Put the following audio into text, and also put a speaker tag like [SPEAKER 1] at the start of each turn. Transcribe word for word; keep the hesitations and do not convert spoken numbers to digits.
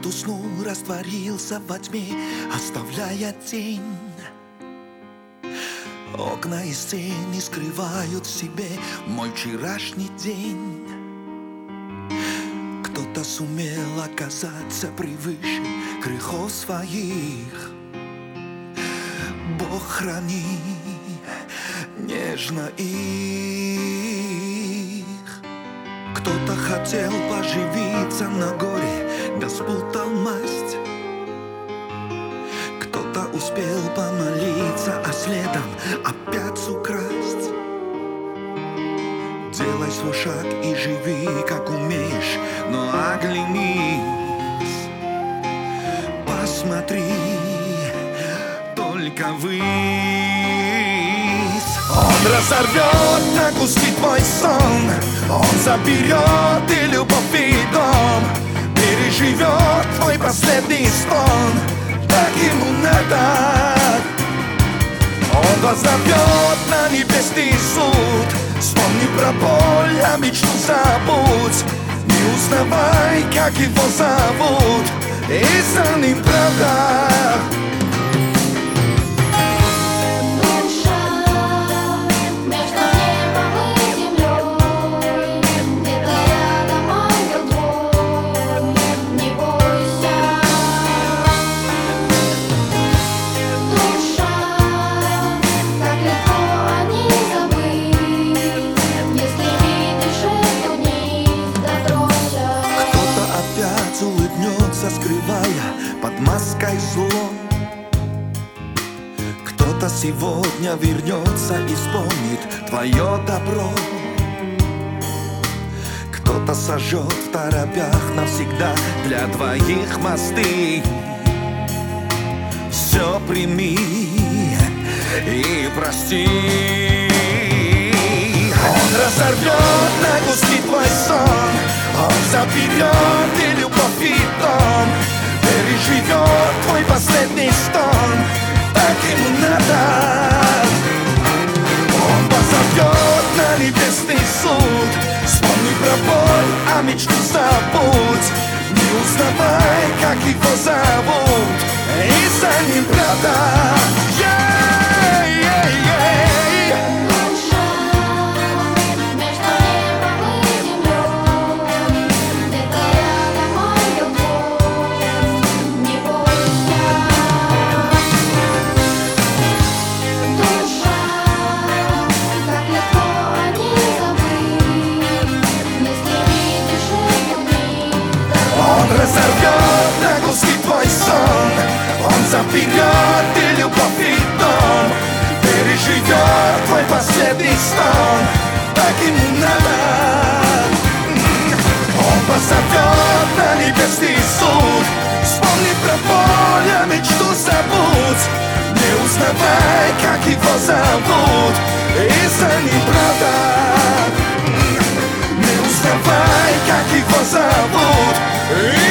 [SPEAKER 1] уснул, растворился во тьме, оставляя тень. Окна и стены скрывают в себе мой вчерашний день. Кто-то сумел оказаться превыше грехов своих. Бог храни нежно их. Кто-то хотел поживиться на горе, да спутал масть. Кто-то успел помолиться, а следом опять украсть. Делай свой шаг и живи, как умеешь, но оглянись. Посмотри только ввысь. Он разорвет на куски твой сон, он заберет и любовь, и дом, переживет твой последний стон. Так ему надо. Он воззовет на небесный суд. Вспомни про боль, а мечту забудь. Не узнавай, как его зовут, и за ним правда. Скрывая под маской зло, кто-то сегодня вернется и вспомнит твое добро. Кто-то сожжет в торопях навсегда для двоих мосты. Все прими и прости. Он разорвет на куски твой сон, он заберет и любовь, и дом, переживет твой последний стон. Так ему надо. Он позовет на небесный суд. Вспомни про боль, а мечту забудь. Не узнавай, как его зовут, и за ним правда. Разорвет на куски твой сон, он заберет и любовь, и дом, переживет твой последний стон. Так ему надо. Он позовет на небесный суд. Вспомни про боль, а мечту забудь. Не узнавай, как его зовут, и за ним правда. Не узнавай, как его зовут, и